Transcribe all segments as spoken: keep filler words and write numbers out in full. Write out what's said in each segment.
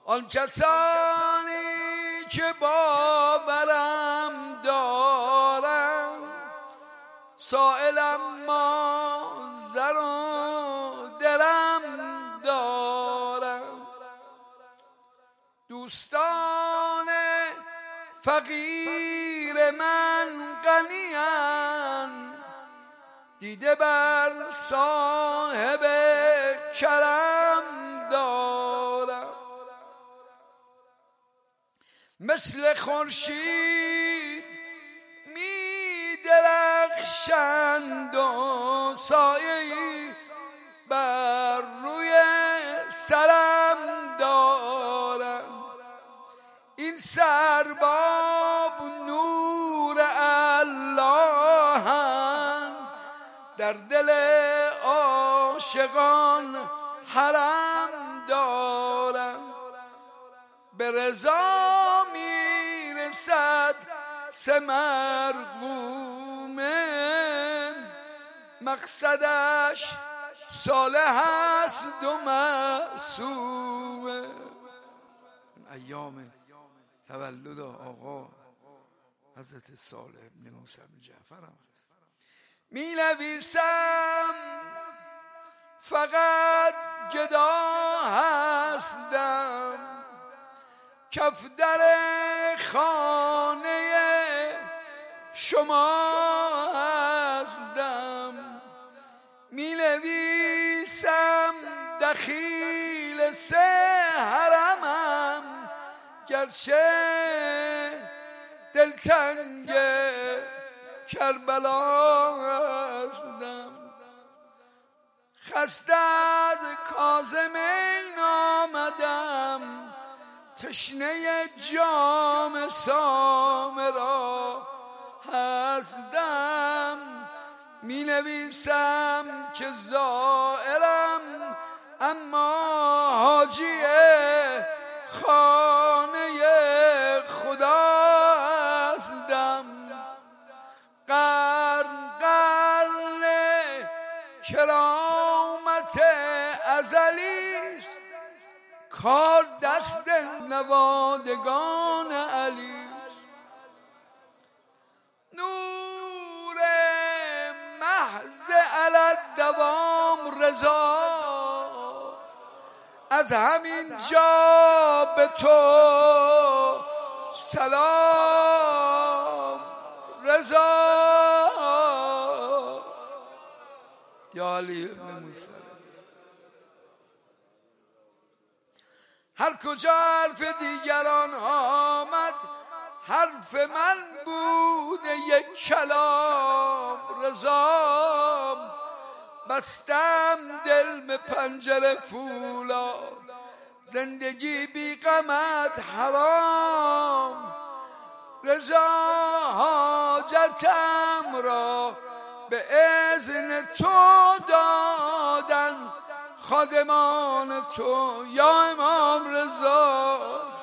آن کسانی که باورم دارم سائلم ما زر و درم دارم. دوستان فقیر من غنی‌اند دیده بر صاحب کرم دارم. مثل خورشید می درخشند و سایه‌ای بر روی سرم دارم. این سرباب نور الله‌اند در دل عاشقان حرم دارم. به رضا میرسد سه مرغومه مقصدش صالح است و معصومه. ایام تولد آقا حضرت صالح ابن موسی بن جعفر هم هست. می نویسم فقط گدا هستم کف در خانه شما هستم. می نویسم دخیل سه حرمم گرچه دلتنگ کربلا هستم. خسته از کاظمین آمدم تشنه جام سامرا هستم. می نویسم که زائرم اما حاجی خانه خدا هستم. قرن قرن کرامت ازلیست کار دست نوادگان علیست. نور محض علی دوام رضا از همین جا به تو سلام رضا. یا علی ابن موسی هر کجا حرف دیگران آمد حرف من بود یک کلام رضا. بستم دل به پنجره فولاد زندگی بی غمت حرام رضا. حاجتم را به اذن تو دادن خادمان تو یا امام رضا.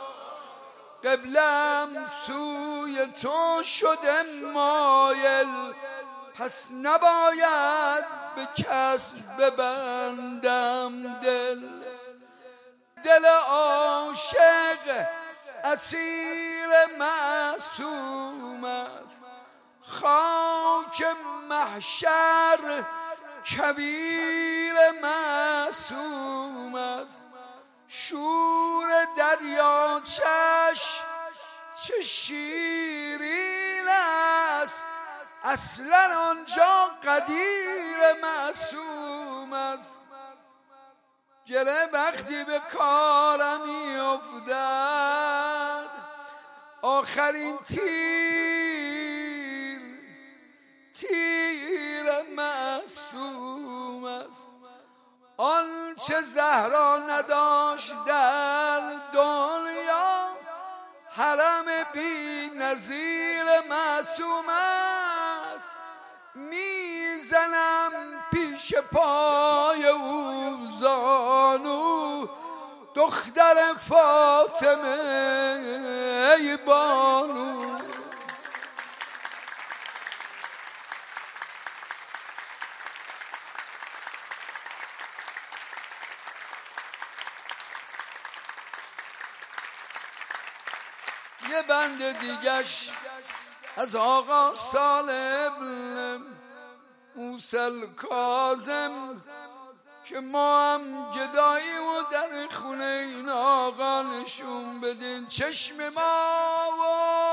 قبلم سوی تو شده مایل پس نباید به کس ببندم دل. دل عاشق اسیر معصوم است خاک محشر کبیر معصوم است. شور دریاچش چه شیرین است اصلا آنجا قدیر معصوم است. گره وقتی به کارم میافتد آخرین تیر تیر معصوم است. آنچه زهرا نداشت در دنیا حرم بی نظیر معصوم است. میزنم پیش پای او زانو دختر فاطمه ای بانو. یه بند دیگش از آقا صالح ابن موسی الکاظم که ما هم گدایی و در خونه این آقا نشون بدین. چشم ما و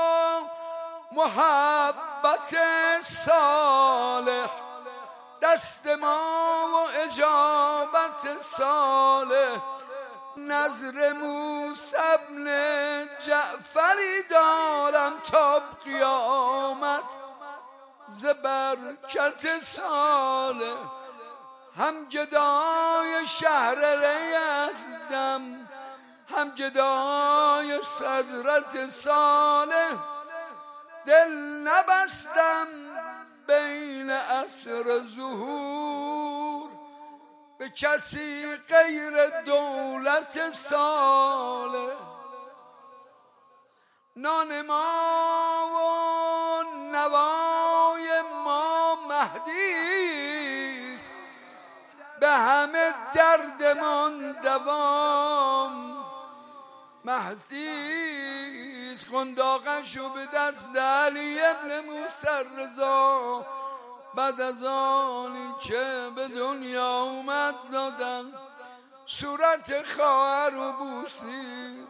محبت صالح، دست ما و اجابت صالح. نظر موسی ابن جعفری دارم تا قیامت ز برکت صالح. هم گدای شهر ری هستم، هم گدای صدرت صالح. دل نبستم بین عصر ظهور به کسی غیر دولت صالح. نان ما و نوای ما مهدیست، به همه دردمان دوام مهدیست. قنداقشو به دست علی ابن موسی رضا بعد از آنی که به دنیا اومد دادن، صورت خواهر رو بوسید.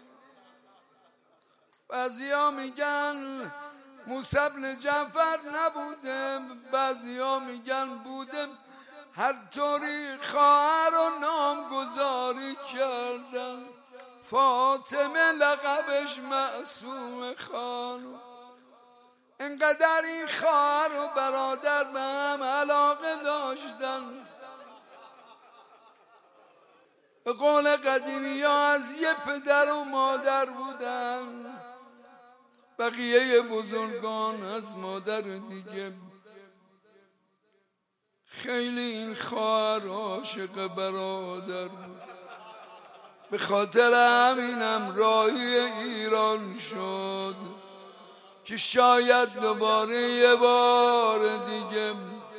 بعضیا میگن موسی ابن جعفر نبوده، بعضیا میگن بوده. هر طوری خواهر رو نامگذاری کردن. فاطمه لقبش معصوم خانم. انقدر این خواهر و برادر به هم علاقه داشتن. به قول قدیمی ها از یه پدر و مادر بودن. بقیه بزرگان از مادر دیگه. خیلی این خواهر عاشق برادر بود. به خاطر همینم راهی ایران شد که شاید دوباره یه بار دیگه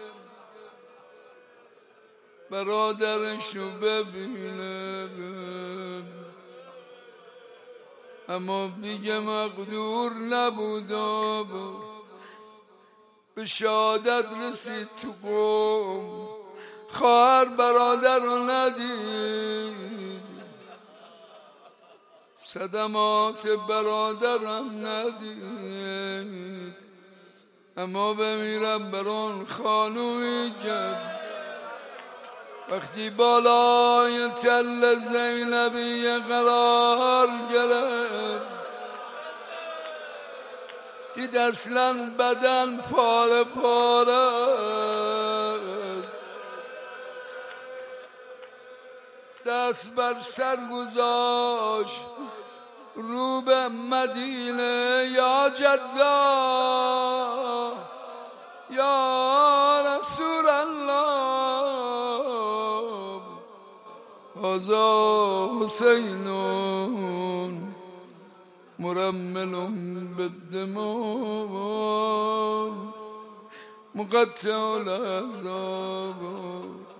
برادرشو ببینه، اما دیگه مقدور نبود و به شهادت رسید تو قوم. خواهر برادر رو ندید، صدمات برادرم ندید، اما بمیرم بران خانومی که وقتی بالای تل زینبی قرار گرفت دید اصلا بدن پاره پاره است. دست بر سر گذاشت رو به مدینه. یا جدا یا رسول الله هذا حسین مرمل بالدماء مقطع الاعصاب.